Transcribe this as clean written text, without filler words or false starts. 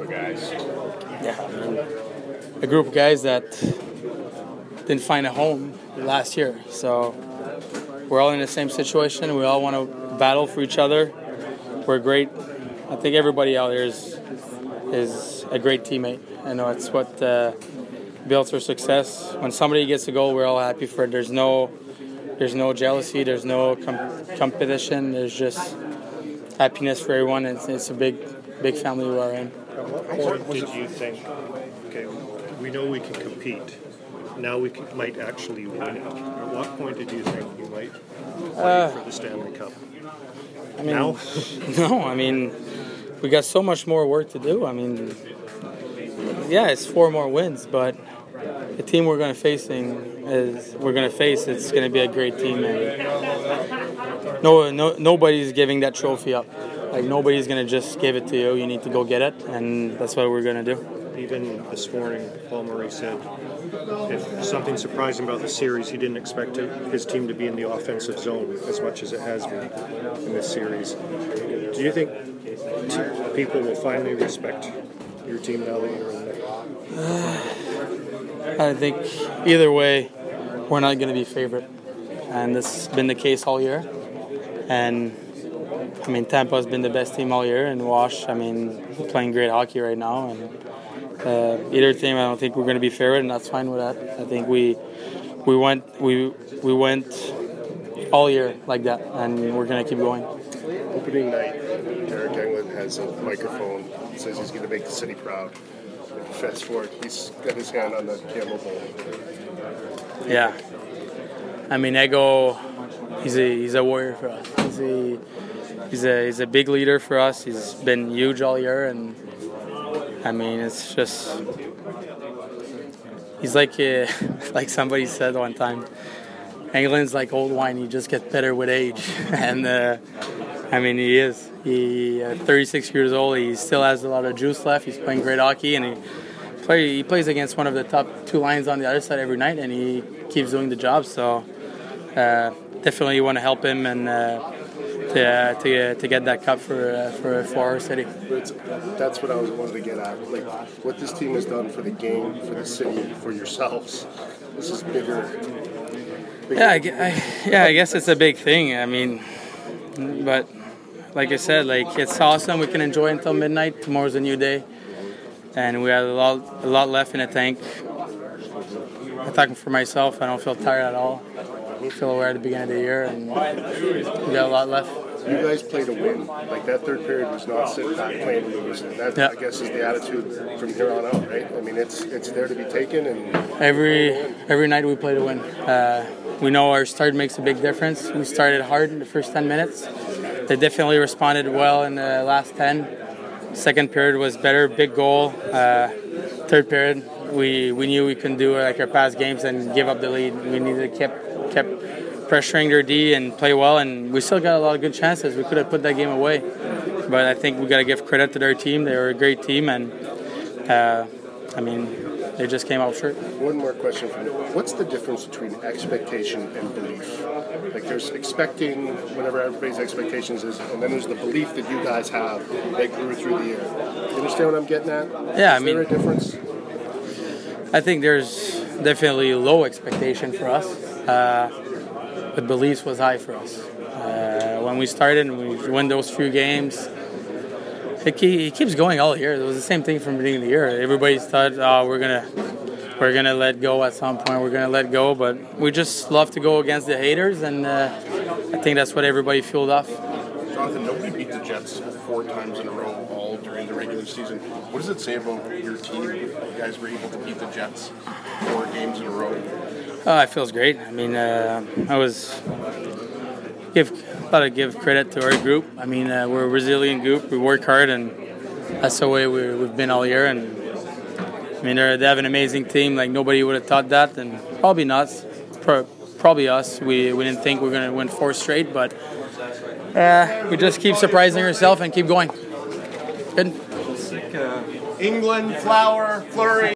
of guys. Yeah, I mean, a group of guys that didn't find a home last year. So we're all in the same situation. We all want to battle for each other. We're great. I think everybody out here is a great teammate. I know it's what builds our success. When somebody gets a goal, we're all happy for it. There's no jealousy. There's no competition. There's just happiness for everyone. It's a big family we are in. At what point did you think, okay, we know we can compete, now we might actually win it? At what point did you think you might play for the Stanley Cup? I mean, now? No, I mean, we got so much more work to do. I mean, yeah, it's 4 more wins, but the team we're going to face, it's going to be a great team, and nobody's giving that trophy up. Like, nobody's going to just give it to you. You need to go get it, and that's what we're going to do. Even this morning, Paul Murray said if something surprising about the series, he didn't expect his team to be in the offensive zone as much as it has been in this series. Do you think people will finally respect your team now that you're in there? I think either way, we're not going to be favorite. And this has been the case all year. And, I mean, Tampa's been the best team all year. And Wash, I mean, playing great hockey right now. And either team, I don't think we're going to be favorite, and that's fine with that. I think we went all year like that, and we're going to keep going. Opening night, Derek Engelland has a microphone. He says he's going to make the city proud. Fast forward, he's got his hand on the Campbell Bowl. Yeah. I mean, Ego, he's a warrior for us. He's a big leader for us. He's been huge all year, and I mean, it's just he's like somebody said one time. Engelland's like old wine; he just gets better with age, and I mean, he is. He 36 years old. He still has a lot of juice left. He's playing great hockey, and he plays against one of the top 2 lines on the other side every night, and he keeps doing the job. So definitely, you want to help him and to get that cup for our city. That's what I wanted to get at. Like what this team has done for the game, for the city, for yourselves. This is bigger. Yeah, I guess it's a big thing. I mean, but like I said, like it's awesome. We can enjoy until midnight. Tomorrow's a new day, and we have a lot left in the tank. I'm talking for myself. I don't feel tired at all. I feel we're at the beginning of the year, and we got a lot left. You guys play to win. Like that third period was not sitting back playing to lose. And that, I guess, is the attitude from here on out, right? I mean, it's there to be taken. And every night we play to win. We know our start makes a big difference. We started hard in the first 10 minutes. They definitely responded well in the last 10. Second period was better, big goal. Third period, we knew we couldn't do like our past games and give up the lead. We needed to kept pressuring their D and play well, and we still got a lot of good chances. We could have put that game away, but I think we got to give credit to their team. They were a great team, and I mean, they just came out short. One more question for you. What's the difference between expectation and belief? Like there's expecting whatever everybody's expectations is, and then there's the belief that you guys have that grew through the year. You understand what I'm getting at? Yeah, is there a difference? I think there's definitely low expectation for us. But beliefs was high for us. When we started and we win those few games, it keeps going all year. It was the same thing from the beginning of the year. Everybody thought, we're gonna let go at some point. We're gonna let go, but we just love to go against the haters, and I think that's what everybody fueled off. Jonathan, nobody beat the Jets 4 times in a row all during the regular season. What does it say about your team? You guys were able to beat the Jets 4 games in a row. It feels great. I mean, give credit to our group. I mean, we're a resilient group. We work hard, and that's the way we've been all year. And I mean, they have an amazing team. Like nobody would have thought that, and probably not. Probably us. We didn't think we were going to win 4 straight, but we just keep surprising ourselves and keep going. Good. England, Flower, Fleury.